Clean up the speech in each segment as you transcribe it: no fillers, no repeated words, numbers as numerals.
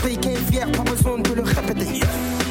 qui est fier, pas besoin de le répéter.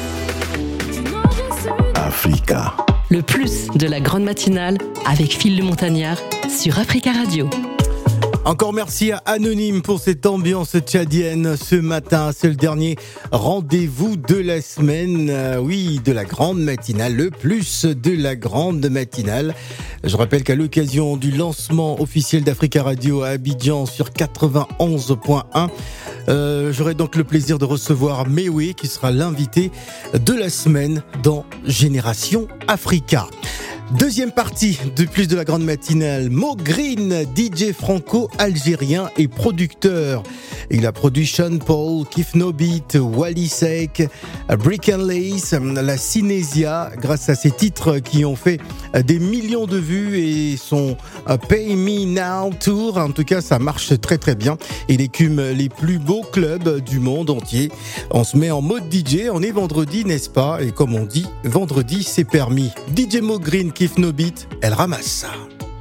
Africa. Le plus de la grande matinale avec Phil le Montagnard sur Africa Radio. Encore merci à Anonyme pour cette ambiance tchadienne ce matin. C'est le dernier rendez-vous de la semaine. Oui, de la grande matinale, le plus de la grande matinale. Je rappelle qu'à l'occasion du lancement officiel d'Africa Radio à Abidjan sur 91.1, j'aurai donc le plaisir de recevoir Mewe qui sera l'invité de la semaine dans Génération Africa. Deuxième partie de plus de la grande matinale, Mo Green, DJ franco-algérien et producteur. Il a produit Sean Paul, Keith No Beat, Wally Seck, Brick and Lace, la Cinesia, grâce à ses titres qui ont fait des millions de vues et son Pay Me Now Tour. En tout cas, ça marche très très bien. Il écume les plus beaux clubs du monde entier. On se met en mode DJ, on est vendredi, n'est-ce pas? Et comme on dit, vendredi c'est permis. DJ Mo Green, Keith No Beat, elle ramasse ça.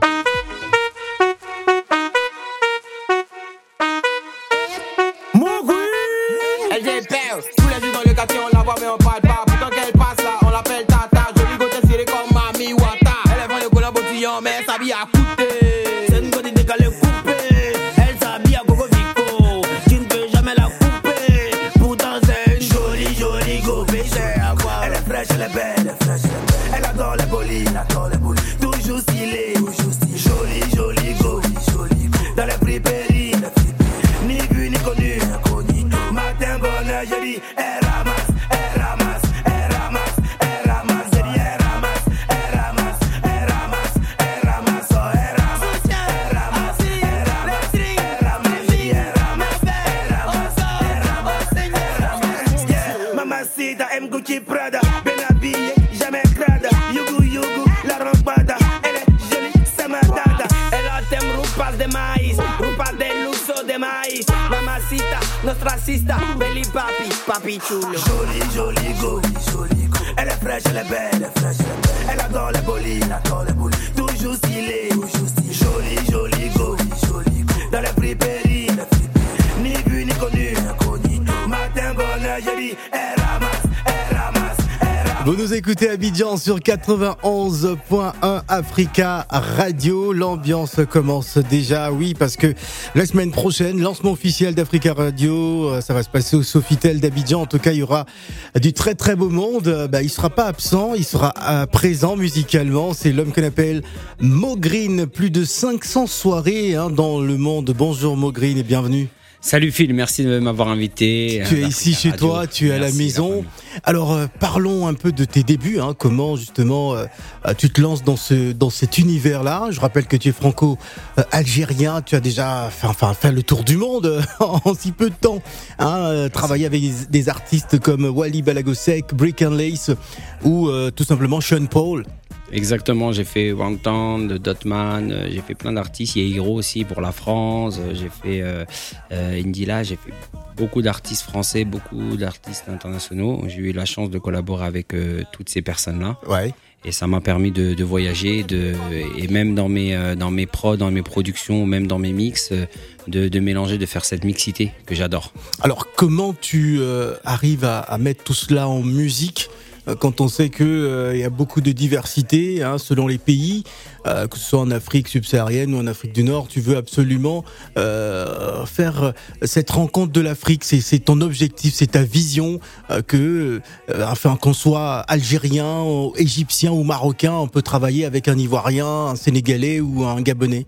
Mais on parle pas, pourtant qu'elle passe là, on l'appelle Tata. Jolie côté serré comme Mami Wata. Elle est vraiment le collant bottillon, mais elle s'habille à coûter. C'est une côté décalée coupée. Elle s'habille à Gogo Vico. Tu ne peux jamais la couper. Pourtant c'est une jolie, jolie go. Elle est fraîche, elle est belle, elle adore les bolines, toujours stylée. Jolie, jolie go. Dans les pripéries, ni vu ni connu. Matin, bonheur, je dis, elle ramasse. Gucci Prada, bien habillée, jamais crade. Yugu, la rombada. Elle est jolie, c'est ma dada. Elle a thème rupas de maïs, rupas de luxo de maïs. Mamacita, nostracista, belly papi chulo. Jolie go. Elle est fraîche, elle est belle, elle adore les bolines, toujours stylée. Jolie go. Dans les pripéries, ni vu ni connu. Matin, bonheur, je dis, elle ramasse. Vous nous écoutez Abidjan sur 91.1 Africa Radio. L'ambiance commence déjà, oui, parce que la semaine prochaine, lancement officiel d'Africa Radio, ça va se passer au Sofitel d'Abidjan. En tout cas, il y aura du très très beau monde. Il sera pas absent, il sera présent musicalement. C'est l'homme qu'on appelle Mo Green. Plus de 500 soirées dans le monde. Bonjour Mo Green et bienvenue. Salut Phil, merci de m'avoir invité. Tu es ici chez Radio. toi, tu es à la maison. Alors parlons un peu de tes débuts, comment justement tu te lances dans cet univers-là. Je rappelle que tu es franco-algérien, tu as déjà fait le tour du monde en si peu de temps. Travaillé avec des artistes comme Wally Balagosek, Brick and Lace ou tout simplement Sean Paul. Exactement, j'ai fait Wangtan, Dotman, j'ai fait plein d'artistes. Il y a Hiro aussi pour la France, j'ai fait Indila, j'ai fait beaucoup d'artistes français, beaucoup d'artistes internationaux. J'ai eu la chance de collaborer avec toutes ces personnes-là. Ouais. Et ça m'a permis de voyager, et même dans mes prods, dans mes productions, même dans mes mix, de mélanger, de faire cette mixité que j'adore. Alors comment tu arrives à mettre tout cela en musique quand on sait que y a beaucoup de diversité selon les pays, que ce soit en Afrique subsaharienne ou en Afrique du Nord, tu veux absolument faire cette rencontre de l'Afrique. C'est ton objectif, c'est ta vision qu'on soit algérien, égyptien ou marocain, on peut travailler avec un Ivoirien, un Sénégalais ou un Gabonais.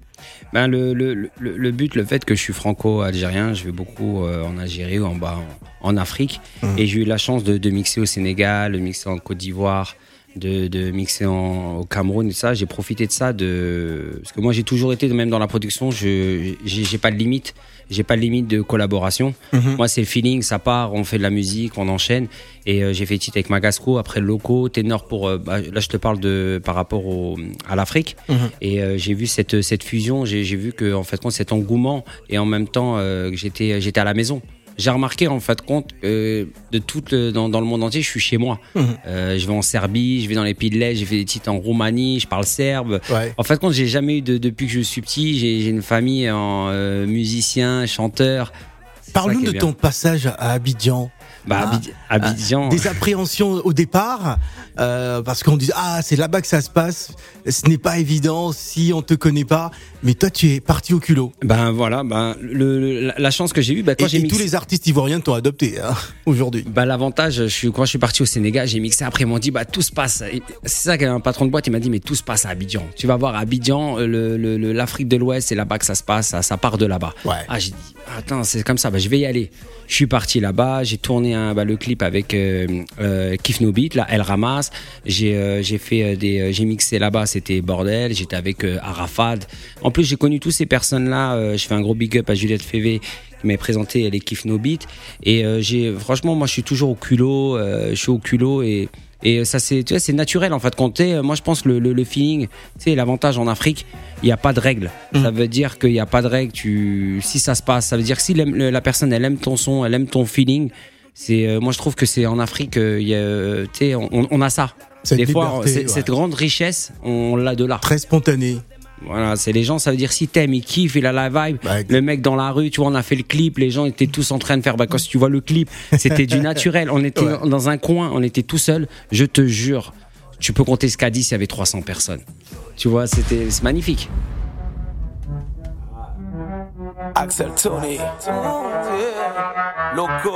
Le but, le fait que je suis franco-algérien, je vais beaucoup en Algérie ou en Afrique, et j'ai eu la chance de mixer au Sénégal, de mixer en Côte d'Ivoire, de mixer au Cameroun et ça. J'ai profité de ça parce que moi j'ai toujours été, même dans la production, j'ai pas de limite. J'ai pas de limite de collaboration. Moi, c'est le feeling, ça part, on fait de la musique, on enchaîne. Et j'ai fait titre avec Magasco, après Loco, Ténor pour... là, je te parle par rapport à l'Afrique. Et j'ai vu cette fusion, j'ai vu que en fait, cet engouement, et en même temps, j'étais à la maison. J'ai remarqué en fait compte dans le monde entier, je suis chez moi. Je vais en Serbie, je vais dans les pays de l'Est, j'ai fait des titres en Roumanie, je parle serbe. Ouais. En fait compte, j'ai jamais eu depuis que je suis petit, j'ai une famille en musiciens, chanteurs. Parle-nous de ton passage à Abidjan. Abidjan. Des appréhensions au départ, parce qu'on dit c'est là-bas que ça se passe. Ce n'est pas évident si on te connaît pas. Mais toi, tu es parti au culot. La chance que j'ai eue, quand j'ai mixé. Tous les artistes ivoiriens t'ont adopté aujourd'hui. L'avantage, quand je suis parti au Sénégal, j'ai mixé. Après, ils m'ont dit tout se passe. C'est ça qu'un patron de boîte, il m'a dit mais tout se passe à Abidjan. Tu vas voir Abidjan, l'Afrique de l'Ouest, c'est là-bas que ça se passe. Ça part de là-bas. Ouais. J'ai dit attends, c'est comme ça. Je vais y aller. Je suis parti là-bas. J'ai tourné le clip avec Kiff No Beat, là, Elle Ramasse. J'ai mixé là-bas. C'était bordel. J'étais avec Arafat. En plus, j'ai connu tous ces personnes-là. Je fais un gros big up à Juliette Févé qui m'a présenté les Kiff No Beat. Et franchement, moi, je suis toujours au culot. Je suis au culot et ça, c'est naturel en fait. Moi, je pense le feeling, l'avantage en Afrique, il n'y a pas de règles. Ça veut dire qu'il n'y a pas de règles. Si ça se passe, ça veut dire que si la personne, elle aime ton son, elle aime ton feeling. Moi, je trouve que c'est en Afrique, on a ça. Des fois, cette grande richesse, on l'a de là. Très spontané. Voilà, c'est les gens, ça veut dire si t'aimes, ils kiffent, il a la vibe. Le mec dans la rue, tu vois, on a fait le clip, les gens étaient tous en train de faire. Quand tu vois le clip, c'était du naturel. On était dans un coin, on était tout seul. Je te jure, tu peux compter jusqu'à 10, il y avait 300 personnes. Tu vois, c'est magnifique. Axel Tony, Loco.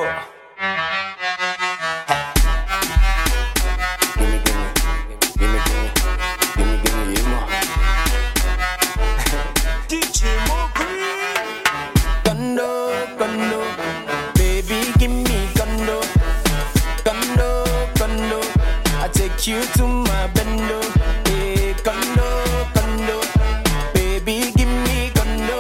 You to my bendo, condo, condo, baby, give me condo,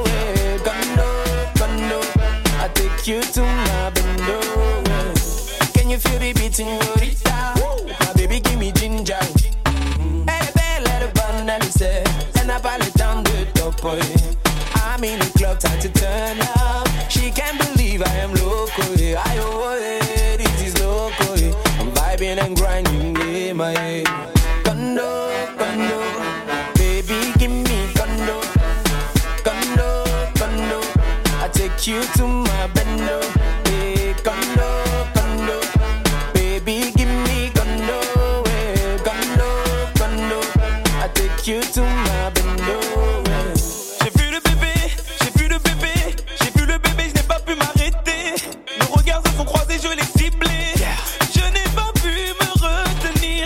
condo, I take you to my bendo. Can you feel the beat in your rita? My baby, give me ginger. Hey, let the band and say, and I parle down the top boy. I'm in the club, time to turn up. She can't believe I am loco, I owe it, it is loco, I'm vibing and grinding. My condo, condo, baby, give me condo, condo, condo. I take you to my bendo, condo, condo, baby, give me condo, condo, condo. I take you to my bendo. J'ai vu le bébé, je n'ai pas pu m'arrêter. Nos regards se sont croisés, je l'ai ciblé. Je n'ai pas pu me retenir.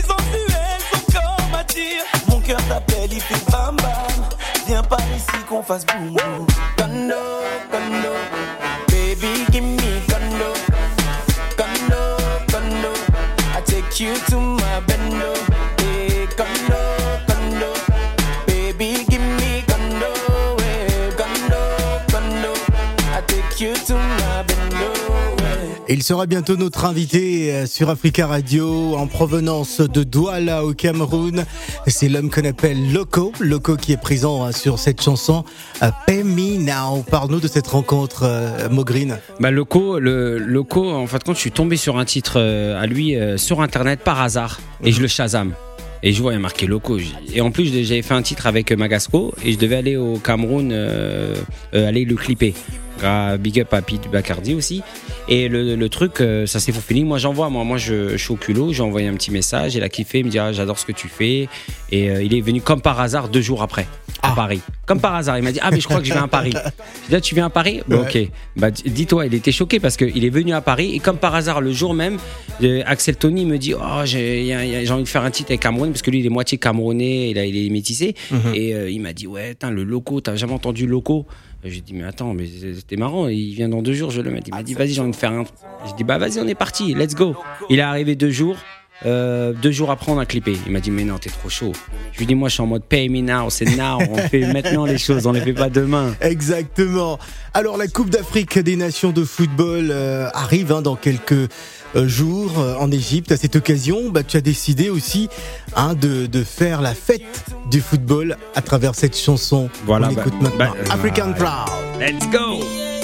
Mon cœur t'appelle, il fait bam bam. Viens par ici qu'on fasse boum boum. Condo, condo, baby, give me condo, condo, condo. I take you to my bendo, condo, condo, baby, give me condo, condo, condo. I take you to my bendo. Et il sera bientôt notre invité sur Africa Radio en provenance de Douala au Cameroun. C'est l'homme qu'on appelle Loco qui est présent sur cette chanson Pay Me Now. Parle-nous de cette rencontre, Mogreen. Loco, en fait, quand je suis tombé sur un titre à lui sur internet par hasard et je le Shazam. Et je vois, il y a marqué Loco. Et en plus, j'avais fait un titre avec Magasco et je devais aller au Cameroun, aller le clipper. Big up à Pete Bacardi aussi. Et le truc, ça s'est faufilé. Moi, j'envoie. Moi, je suis au culot. J'ai envoyé un petit message. Il a kiffé. Il me dit j'adore ce que tu fais. Et il est venu comme par hasard 2 jours après à Paris. Comme par hasard. Il m'a dit mais je crois que je viens à Paris. Je dis tu viens à Paris? Ok. Dis-toi, il était choqué parce qu'il est venu à Paris et comme par hasard le jour même, Axel Tony me dit j'ai envie de faire un titre avec Cameroun parce que lui il est moitié camerounais, il est métissé. Et il m'a dit le Loco, t'as jamais entendu Loco? J'ai dit mais attends, mais c'était marrant, il vient dans 2 jours, je le mets. Il m'a dit vas-y, j'ai envie de faire un. J'ai dit vas-y, on est parti, let's go. Il est arrivé 2 jours. 2 jours après on a clippé. Il m'a dit mais non, t'es trop chaud. Je lui dis moi je suis en mode pay me now, c'est now. On fait maintenant les choses, on les fait pas demain. Exactement. Alors la Coupe d'Afrique des Nations de football arrive dans quelques jours en Égypte. À cette occasion, tu as décidé aussi de faire la fête du football à travers cette chanson. Voilà, on écoute maintenant African Proud. Let's go.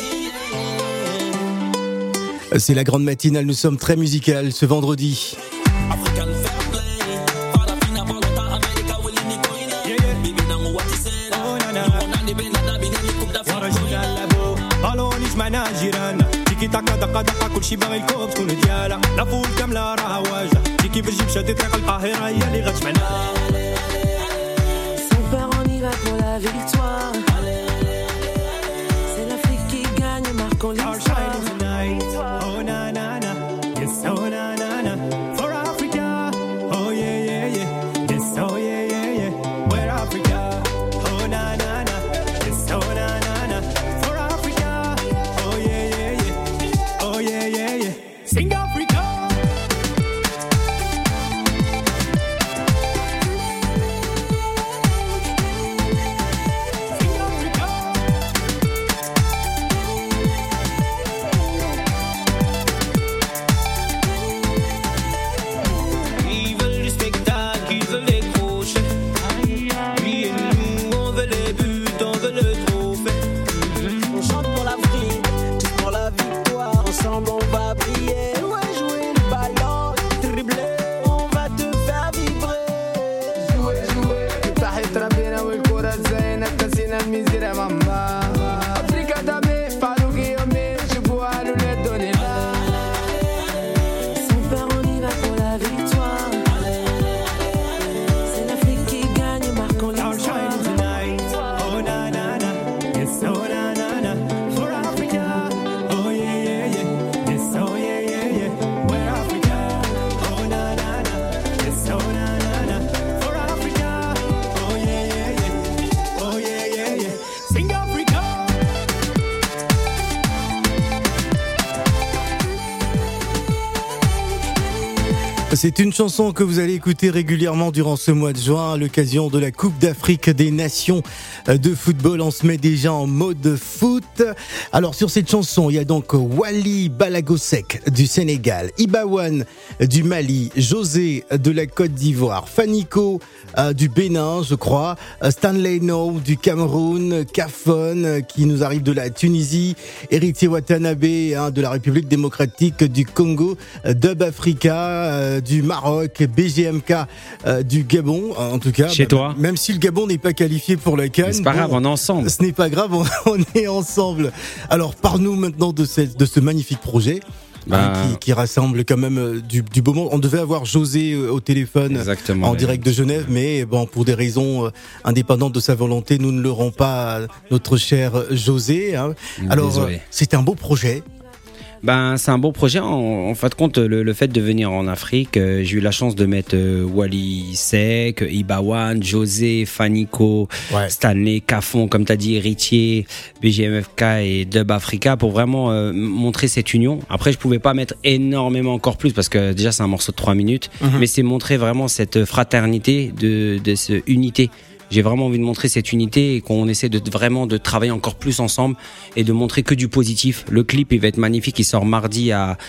C'est la grande matinale, nous sommes très musicales ce vendredi. دقة دقة دقة كلشي باغي الكوب شكون ديالها لا فول كاملة راه واجدة كيف الجيب شادت طريق القاهرة هي اللي غتجمعنا Son père on y va pour la victoire. C'est l'Afrique qui gagne, marquons l'histoire. Oh na na na, yes oh na na na, for Africa. Oh yeah yeah yeah, yes oh yeah yeah yeah, we're Africa. Oh na na na, yes oh na na na, for Africa. Oh yeah yeah yeah, oh yeah yeah yeah, sing Africa. Ils veulent du spectacle, ils veulent des crochets. Lui et nous, on veut les buts, on veut le trophée. On chante pour l'Afrique, tous pour la victoire. Ensemble on va briller. Ouais, jouer le ballon, dribbler. On va te faire vibrer. Jouer, jouer. تحت ربنا والكرة زينة كاسينا الميزير يا ماما أفريقيا دامي فاروقي يومي شوفوها لولاد دونينا Son père on y va pour la victoire. C'est l'Afrique qui gagne, marquons Our l'histoire. shining tonight. Oh na na na, yes oh na na na, for Africa. Oh yeah yeah yeah, yes oh yeah yeah yeah, we're Africa. Oh na na na, yes oh na na na, for Africa. Oh yeah yeah yeah, oh yeah yeah yeah, sing Africa. C'est une chanson que vous allez écouter régulièrement durant ce mois de juin à l'occasion de la Coupe d'Afrique des Nations de football. On se met déjà en mode foot. Alors sur cette chanson, il y a donc Wally Balagosek du Sénégal, Ibawan du Mali, José de la Côte d'Ivoire, Fanico du Bénin, je crois, Stanley No du Cameroun, Kafon qui nous arrive de la Tunisie, Héritier Watanabe de la République démocratique du Congo, Dub Africa du Maroc, BGMK du Gabon, en tout cas. Chez toi. Même si le Gabon n'est pas qualifié pour la CAN. C'est pas grave, on est ensemble. Ce n'est pas grave, on est ensemble. Alors, parle-nous maintenant de ce magnifique projet. Qui rassemble quand même du beau monde. On devait avoir José au téléphone. Exactement, en direct de Genève, mais bon, pour des raisons indépendantes de sa volonté, nous ne l'aurons pas, notre cher José. Hein. Alors, Désolé. c'est un beau projet. C'est un beau projet. En fin de compte, le fait de venir en Afrique, j'ai eu la chance de mettre Wally Seck, Ibawan, José, Fanico, Ouais. Stanley, Kafon, comme tu as dit, Héritier, BGMFK et Dub Africa pour vraiment montrer cette union. Après, je pouvais pas mettre énormément encore plus parce que déjà, c'est un morceau de 3 minutes, mais c'est montrer vraiment cette fraternité, de cette unité. J'ai vraiment envie de montrer cette unité et qu'on essaie de vraiment de travailler encore plus ensemble et de montrer que du positif. Le clip, il va être magnifique. Il sort mardi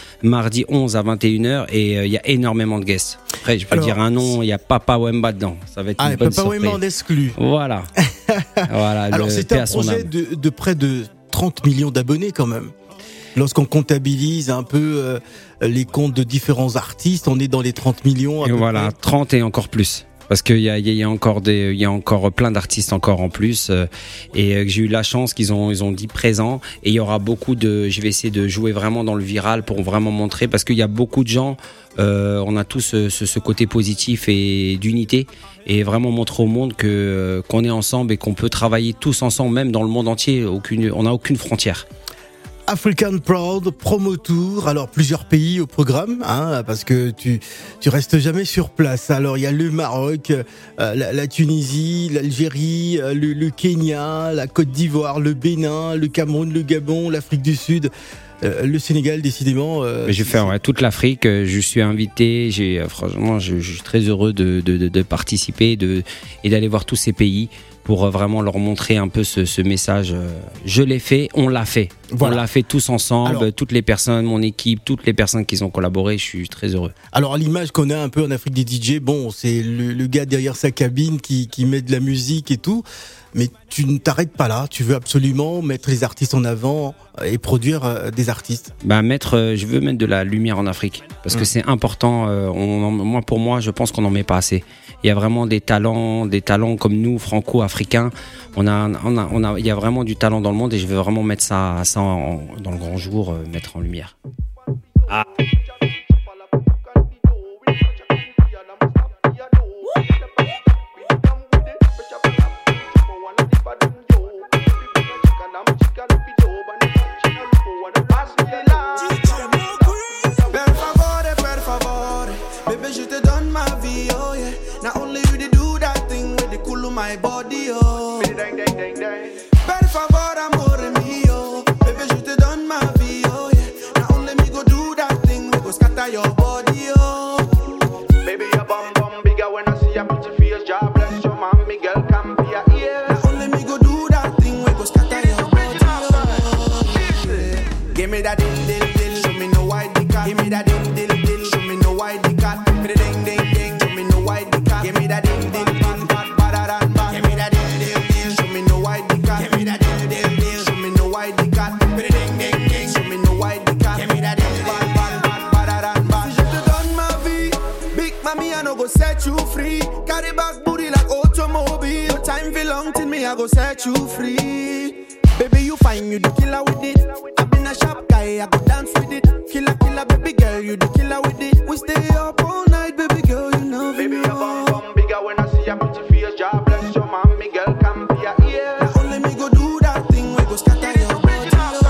11 à 21h et il y a énormément de guests. Après, je peux dire un nom, il y a Papa Wemba dedans. Ça va être une bonne Papa surprise. Wemba en exclu. Voilà. Voilà. Alors, c'est un projet de près de 30 millions d'abonnés quand même. Lorsqu'on comptabilise un peu les comptes de différents artistes, on est dans les 30 millions. À peu voilà, près. 30 et encore plus. Parce qu'il y a encore plein d'artistes encore en plus et j'ai eu la chance qu'ils ont dit présent et il y aura beaucoup je vais essayer de jouer vraiment dans le viral pour vraiment montrer parce qu'il y a beaucoup de gens on a tous ce côté positif et d'unité et vraiment montrer au monde qu'on est ensemble et qu'on peut travailler tous ensemble même dans le monde entier, on n'a aucune frontière. African Proud Promo Tour, alors plusieurs pays au programme, hein, parce que tu restes jamais sur place. Alors il y a le Maroc, la Tunisie, l'Algérie, le Kenya, la Côte d'Ivoire, le Bénin, le Cameroun, le Gabon, l'Afrique du Sud. Le Sénégal, décidément. Je vais faire toute l'Afrique. Je suis invité. Franchement, je suis très heureux de participer et d'aller voir tous ces pays pour vraiment leur montrer un peu ce message. Je l'ai fait, on l'a fait. Voilà. On l'a fait tous ensemble, alors, toutes les personnes, mon équipe, toutes les personnes qui ont collaboré. Je suis très heureux. Alors, l'image qu'on a un peu en Afrique des DJ, bon, c'est le gars derrière sa cabine qui met de la musique et tout. mais tu ne t'arrêtes pas là. Tu veux absolument mettre les artistes en avant et produire des artistes. Je veux mettre de la lumière en Afrique parce que c'est important. Pour moi, je pense qu'on n'en met pas assez. Il y a vraiment des talents comme nous, franco-africains. Il y a vraiment du talent dans le monde et je veux vraiment mettre ça dans le grand jour, mettre en lumière. Ah. My body, oh. Per favor, amore mio. Baby, je te donne ma vie, oh yeah. Now only me go do that thing, we go scatter your body, oh. Baby, your bum bum bigger when I see a pretty face. God bless your mommy, girl, come be a ear. Now only me go do that thing, we go scatter your body, oh. Give me that dill, dill, dill, show me no white dick. Give me that dill, dill, dill, show me no white dick. Ding, ding, ding, show me no white dick. Give me that dill, dill, dill. Set you free, carry back booty like automobile. No time for long till me I go set you free. Baby you fine, you the killer with it. I been a sharp guy, I go dance with it. Killer, killer, baby girl, you the killer with it. We stay up all night, baby girl, you know. Baby your bum bum bigger when I see a pretty face. God bless your mommy, girl, come be a ear. Now only me go do that thing, we go scatter your body.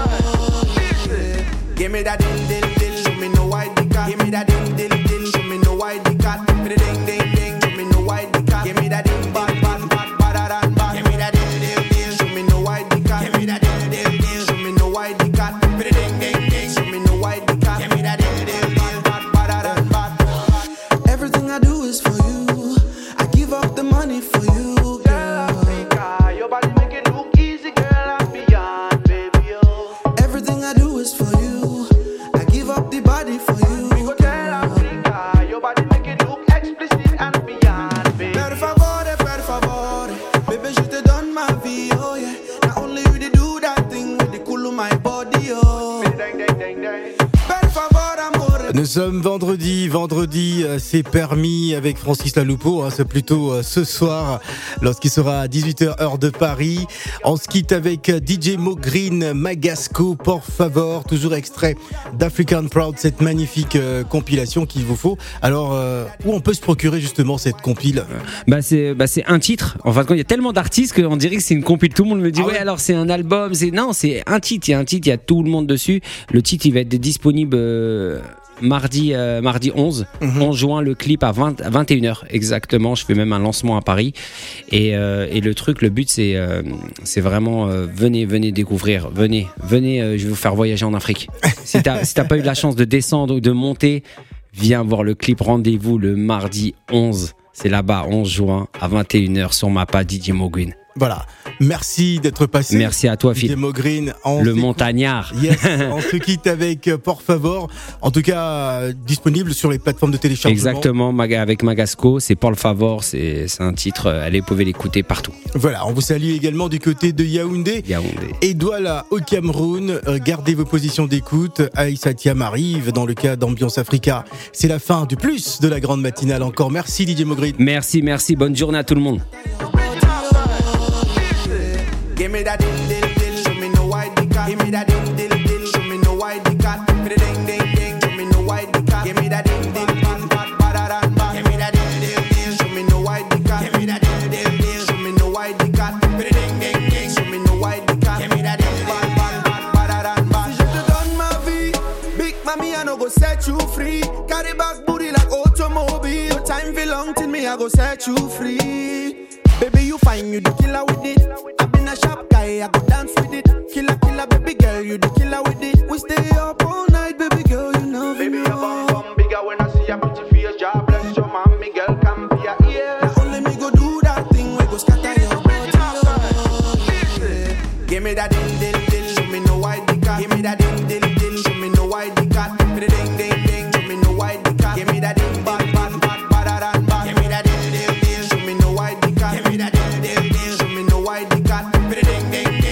Give me that dill, dill, dill, show me no white dick. Give me that dill, dill, dill, show me no white dick. Ding, ding, ding, show me no white dick. Give me that dill, bad, bad, bad, bad, bad, bad. Give me that dill, dill, dill, show me no white dick. Give me that dill, dill, dill, show me no white dick. Ding, ding, ding, show me no white dick. Give me that dill, dill, bad, bad, bad, bad. Everything I do is for you. I give up the money for you, girl. Africa, your body make it look easy, girl, and beyond, baby, oh. Everything I do is for you. I give up the body for you. We go tell Africa, your body make it look explicit and beyond, baby. Per favore, baby, je te donne ma vie, oh yeah. Now only you do that thing with the cool of my body, oh. Ding, ding, ding, ding. Per favore, amore. Nous sommes vendredi, c'est permis avec Francis Laloupeau, hein, c'est plutôt ce soir lorsqu'il sera à 18h heure de Paris. On se quitte avec DJ Mo Green, Magasco, por favor, toujours extrait d'African Proud, cette magnifique compilation qu'il vous faut. Alors, où on peut se procurer justement cette compile? C'est un titre. En fin de compte, il y a tellement d'artistes qu'on dirait que c'est une compile. Tout le monde me dit ouais, alors c'est un album. Non, c'est un titre. Il y a un titre, il y a tout le monde dessus. Le titre, il va être disponible mardi 11 juin, le clip à 21h exactement. Je fais même un lancement à Paris et le truc, le but c'est vraiment venez découvrir, venez, je vais vous faire voyager en Afrique. Si t'as pas eu la chance de descendre ou de monter, viens voir le clip. Rendez-vous le mardi 11, c'est là-bas, 11 juin à 21h sur Mappa, DJ Mo Green. Voilà, merci d'être passé. Merci à toi, Phil. DJ Mo Green, le montagnard. Yes, on se quitte avec por favor. En tout cas, disponible sur les plateformes de téléchargement. Exactement, avec Magasco, c'est por favor, c'est un titre, allez, vous pouvez l'écouter partout. Voilà, on vous salue également du côté de Yaoundé. Et Douala au Cameroun. Gardez vos positions d'écoute. Aïssa Thiam arrive dans le cas d'Ambiance Africa. C'est la fin du plus de la grande matinale. Encore merci DJ Mo Green. Merci, bonne journée à tout le monde. Give me that dill, dill, dill, show me no white dick. Give me that dill, dill, dill, show me no white dick. Ding, ding, ding, show me no white dick. Give me that dill, dill, bad, bad, bad, bad. Give me that dill, dill, dill, show me no white dick. Give me that dill, dill, dill, show me no white dick. Ding, ding, ding, show me no white dick. Give me that dill, bad, bad, bad, bad. Si je te donne ma vie, big mommy, I no go set you free. Carry back booty like automobile. No time for long till me I go set you free. Baby you fine, you the killer with it. I been a sharp guy, I go dance with it. Killer, killer, baby girl, you the killer with it. We stay up all night, baby girl, you know. Baby your bum bum bigger when I see a pretty face. God bless your mommy, girl, come be a ear. Now only me go do that thing, we go scatter your body. Give me that dill, dill, dill, show me no white dick. Give me that dill, dill, dill, show me no white dick. Ding, ding, ding, show me no white dick. Give me that dill, bad, bad, bad, bad, bad. Give me that dill, dill, dill, show me no white dick. Give me that dill, dill, dill, show me no white dick. ding ding.